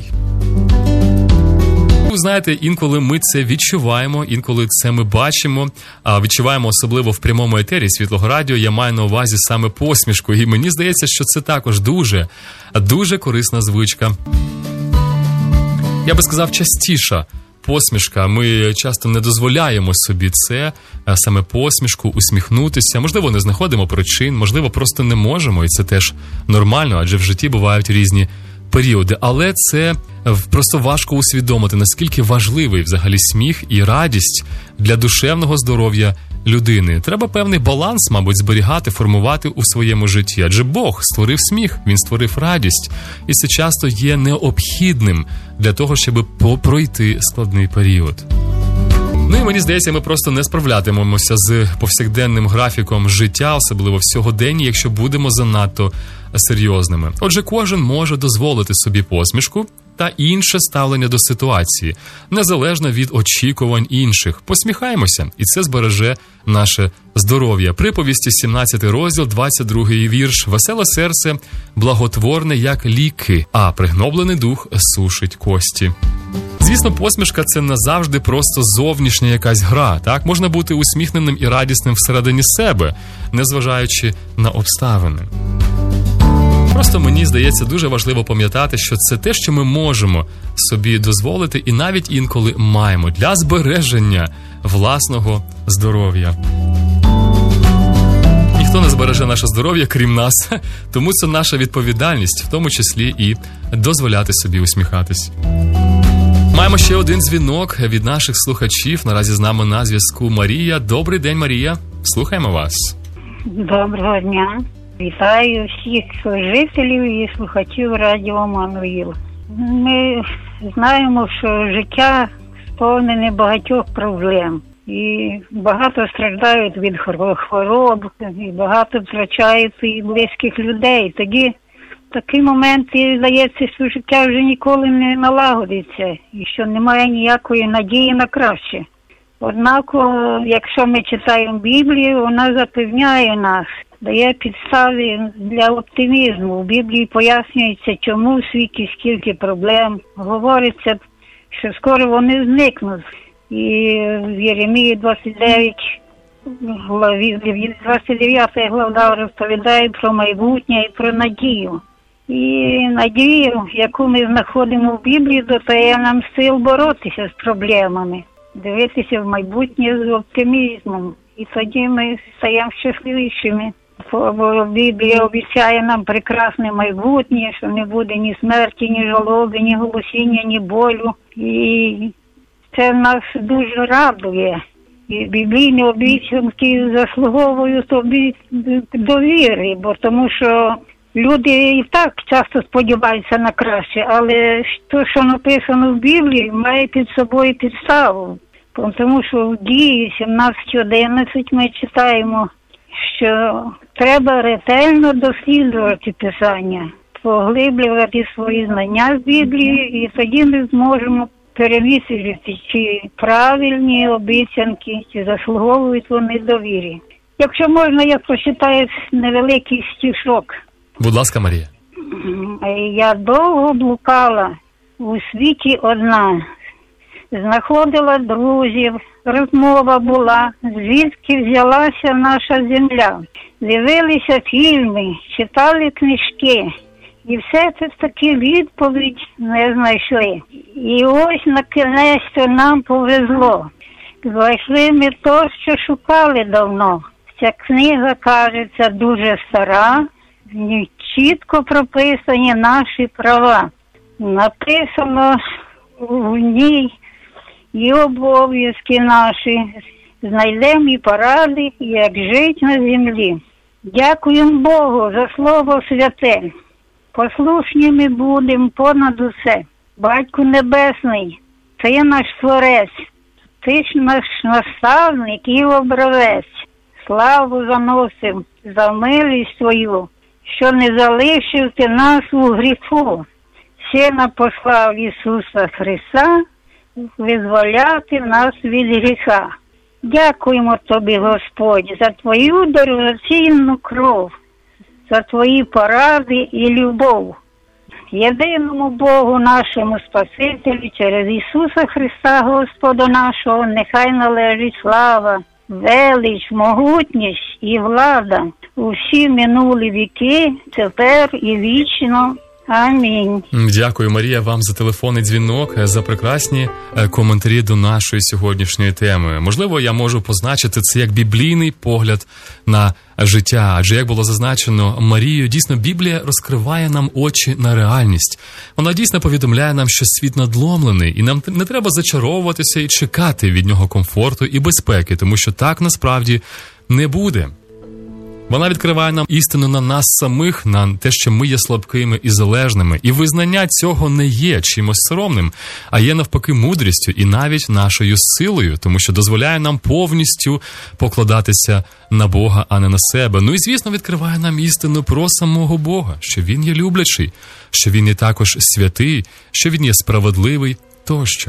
Ви знаєте, інколи ми це відчуваємо, інколи це ми бачимо, а відчуваємо особливо в прямому етері Світлого Радіо. Я маю на увазі саме посмішку, і мені здається, що це також дуже, дуже корисна звичка. я би сказав, частіша посмішка. Ми часто не дозволяємо собі це, саме посмішку, усміхнутися. Можливо, не знаходимо причин, можливо, просто не можемо, і це теж нормально, адже в житті бувають різні періоди. Але це просто важко усвідомити, наскільки важливий взагалі сміх і радість для душевного здоров'я людини. Треба певний баланс, мабуть, зберігати, формувати у своєму житті. Адже Бог створив сміх, Він створив радість. І це часто є необхідним для того, щоб пройти складний період. Ну і мені здається, ми просто не справлятимемося з повсякденним графіком життя, особливо в сьогоденні, якщо будемо занадто серйозними. Отже, кожен може дозволити собі посмішку та інше ставлення до ситуації, незалежно від очікувань інших. Посміхаємося, і це збереже наше здоров'я. Приповісті, сімнадцятий розділ, двадцять другий вірш. «Веселе серце благотворне, як ліки, а пригноблений дух сушить кості». Звісно, посмішка – це не завжди просто зовнішня якась гра, так? Можна бути усміхненим і радісним всередині себе, незважаючи на обставини. Просто мені здається дуже важливо пам'ятати, що це те, що ми можемо собі дозволити і навіть інколи маємо для збереження власного здоров'я. Ніхто не збереже наше здоров'я, крім нас, тому це наша відповідальність, в тому числі і дозволяти собі усміхатись. Маємо ще один дзвінок від наших слухачів. Наразі з нами на зв'язку Марія. Добрий день, Марія. Слухаємо вас.
Доброго дня. Вітаю всіх жителів і слухачів радіо Мануїл. Ми знаємо, що життя сповнене багатьох проблем. І багато страждають від хвороб, і багато втрачають і близьких людей. Тоді в такі моменти, здається, що життя вже ніколи не налагодиться, і що немає ніякої надії на краще. Однак, якщо ми читаємо Біблію, вона запевняє нас, дає підстави для оптимізму. В Біблії пояснюється, чому в світі скільки проблем. Говориться, що скоро вони зникнуть. І в Єремії двадцять дев'ять, двадцять дев'ята глава розповідає про майбутнє і про надію. І надію, яку ми знаходимо в Біблії, додає нам сил боротися з проблемами, дивитися в майбутнє з оптимізмом. І тоді ми стаємо щасливішими. Бо Біблія обіцяє нам прекрасне майбутнє, що не буде ні смерті, ні жалоби, ні голосіння, ні болю. І це нас дуже радує. І біблійні обіцянки заслуговують довіри, бо тому що люди і так часто сподіваються на краще, але те, що написано в Біблії, має під собою підставу. Тому що в Дії сімнадцять одинадцять ми читаємо, що треба ретельно досліджувати Писання, поглиблювати свої знання з Біблії, і тоді ми зможемо перевірити, чи правильні обіцянки, чи заслуговують вони довірі. Якщо можна, я прочитаю невеликий стишок.
Будь ласка, Марія.
Я довго блукала у світі одна, знаходила друзів, розмова була, звідки взялася наша земля. Дивилися фільми, читали книжки, і все це таки відповідь не знайшли. І ось на кінець нам повезло. Знайшли ми то, що шукали давно. Ця книга, кажеться, дуже стара, в ній чітко прописані наші права. Написано в ній і обов'язки наші, знайдемо і поради, як жити на землі. Дякуємо Богу за слово святе. Послушні ми будемо понад усе. Батько Небесний, ти є наш Творець, ти ж наш наставник і образець. Славу заносим за милість твою, що не залишив ти нас у гріху. Сина послав Ісуса Христа, визволяти нас від гріха. Дякуємо тобі, Господь, за твою дорогоцінну кров, за твої поради і любов. Єдиному Богу нашому Спасителю через Ісуса Христа, Господа нашого, нехай належить слава, велич, могутність і влада у всі минулі віки, тепер і вічно. Амінь.
Дякую, Марія, вам за телефонний дзвінок, за прекрасні коментарі до нашої сьогоднішньої теми. Можливо, я можу позначити це як біблійний погляд на життя. Адже, як було зазначено Марією, дійсно Біблія розкриває нам очі на реальність. Вона дійсно повідомляє нам, що світ надломлений, і нам не треба зачаровуватися і чекати від нього комфорту і безпеки, тому що так насправді не буде. Вона відкриває нам істину на нас самих, на те, що ми є слабкими і залежними. І визнання цього не є чимось соромним, а є навпаки мудрістю і навіть нашою силою, тому що дозволяє нам повністю покладатися на Бога, а не на себе. Ну і, звісно, відкриває нам істину про самого Бога, що Він є люблячий, що Він є також святий, що Він є справедливий тощо.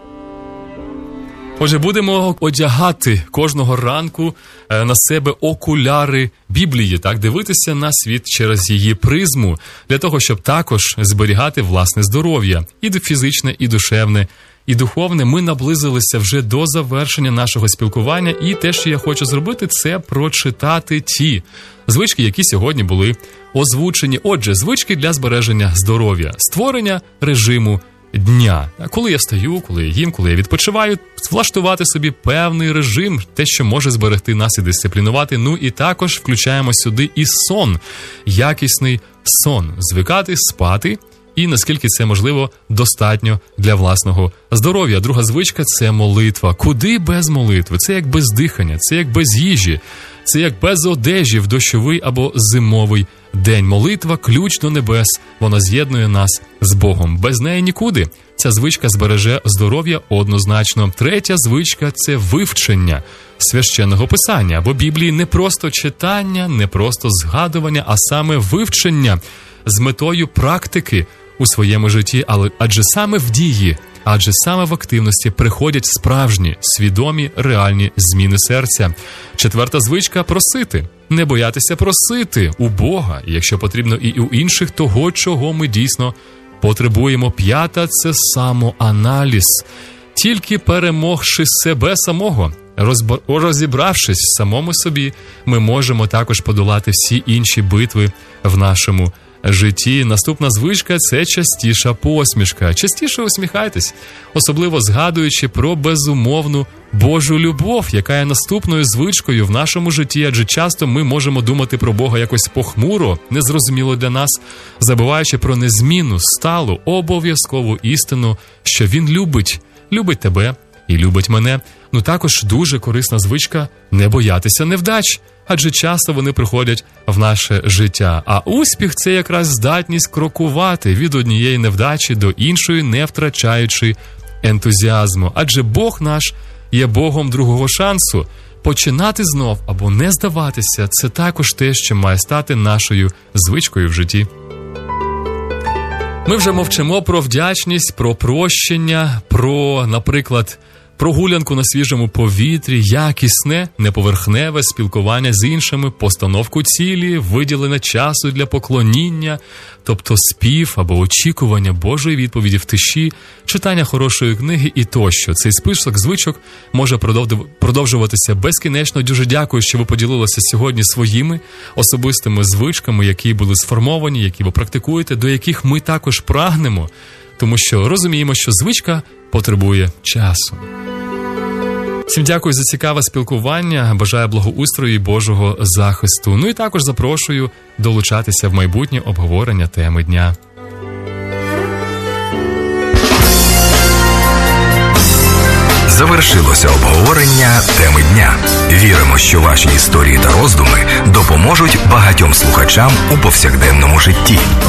Отже, будемо одягати кожного ранку на себе окуляри Біблії, так, дивитися на світ через її призму, для того, щоб також зберігати власне здоров'я, і фізичне, і душевне, і духовне. Ми наблизилися вже до завершення нашого спілкування, і те, що я хочу зробити, це прочитати ті звички, які сьогодні були озвучені. Отже, звички для збереження здоров'я, створення режиму дня. Коли я встаю, коли я їм, коли я відпочиваю, влаштувати собі певний режим, те, що може зберегти нас і дисциплінувати. Ну і також включаємо сюди і сон, якісний сон, звикати спати, і наскільки це можливо достатньо для власного здоров'я. Друга звичка – це молитва. Куди без молитви? Це як без дихання, це як без їжі, це як без одежі в дощовий або зимовий день. Молитва – ключ до небес, вона з'єднує нас з Богом. Без неї нікуди. Ця звичка збереже здоров'я однозначно. Третя звичка – це вивчення священного писання, або Біблії. Не просто читання, не просто згадування, а саме вивчення з метою практики у своєму житті, але адже саме в дії, адже саме в активності приходять справжні, свідомі, реальні зміни серця. Четверта звичка – просити. Не боятися просити у Бога, і якщо потрібно і у інших, того, чого ми дійсно потребуємо. П'ята – це самоаналіз. Тільки перемогши себе самого, розб... розібравшись самому собі, ми можемо також подолати всі інші битви в нашому житті. Наступна звичка – це частіша посмішка. Частіше усміхайтесь, особливо згадуючи про безумовну Божу любов, яка є наступною звичкою в нашому житті, адже часто ми можемо думати про Бога якось похмуро, незрозуміло для нас, забуваючи про незмінну, сталу, обов'язкову істину, що Він любить, любить тебе і любить мене. Ну також дуже корисна звичка – не боятися невдач, адже часто вони приходять в наше життя. А успіх – це якраз здатність крокувати від однієї невдачі до іншої, не втрачаючи ентузіазму. Адже Бог наш є Богом другого шансу. Починати знов або не здаватися – це також те, що має стати нашою звичкою в житті. Ми вже мовчимо про вдячність, про прощення, про, наприклад, прогулянку на свіжому повітрі, якісне, неповерхневе спілкування з іншими, постановку цілі, виділення часу для поклоніння, тобто спів або очікування Божої відповіді в тиші, читання хорошої книги і тощо. Цей список звичок може продовжуватися безкінечно. Дуже дякую, що ви поділилися сьогодні своїми особистими звичками, які були сформовані, які ви практикуєте, до яких ми також прагнемо, тому що розуміємо, що звичка потребує часу. Всім дякую за цікаве спілкування, бажаю благоустрою і Божого захисту. Ну і також запрошую долучатися в майбутнє обговорення теми дня.
Завершилося обговорення теми дня. Віримо, що ваші історії та роздуми допоможуть багатьом слухачам у повсякденному житті.